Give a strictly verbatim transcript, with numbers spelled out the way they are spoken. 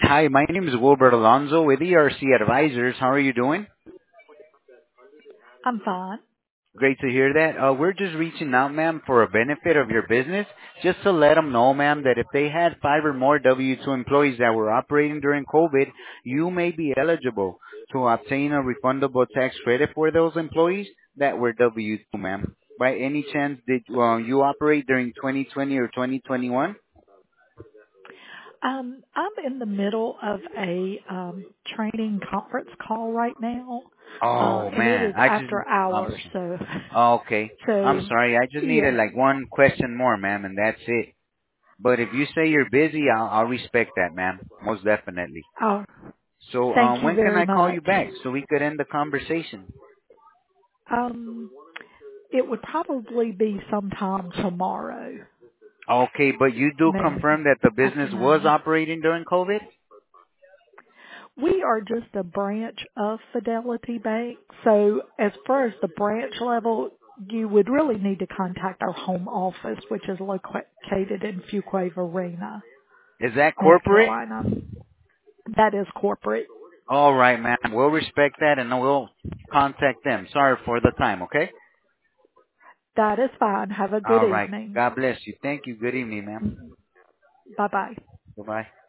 Hi, my name is Wilbert Alonzo with E R C Advisors. How are you doing? I'm fine. Great to hear that. Uh, we're just reaching out, ma'am, for a benefit of your business, just to let them know, ma'am, that if they had five or more W two employees that were operating during COVID, you may be eligible to obtain a refundable tax credit for those employees that were W two, ma'am. By any chance, did uh, you operate during twenty twenty or twenty twenty-one? Um, I'm in the middle of a um, training conference call right now, uh, Oh and it man, is I just, after I'm hours. So, Oh, okay. I'm so sorry. I just needed yeah. like one question more, ma'am, and that's it. But if you say you're busy, I'll, I'll respect that, ma'am. Most definitely. Oh, So, thank um, you when can very I call you much. back so we could end the conversation? Um, it would probably be sometime tomorrow, Okay, but you do maybe confirm that the business was afternoon. operating during COVID? We are just a branch of Fidelity Bank, so as far as the branch level, you would really need to contact our home office, which is located in Fuquay Arena, Is that North corporate? Carolina. That is corporate. All right, ma'am. We'll respect that and we'll contact them. Sorry for the time, okay? That is fine. Have a good All right. evening. God bless you. Thank you. Good evening, ma'am. Bye bye. Bye-bye.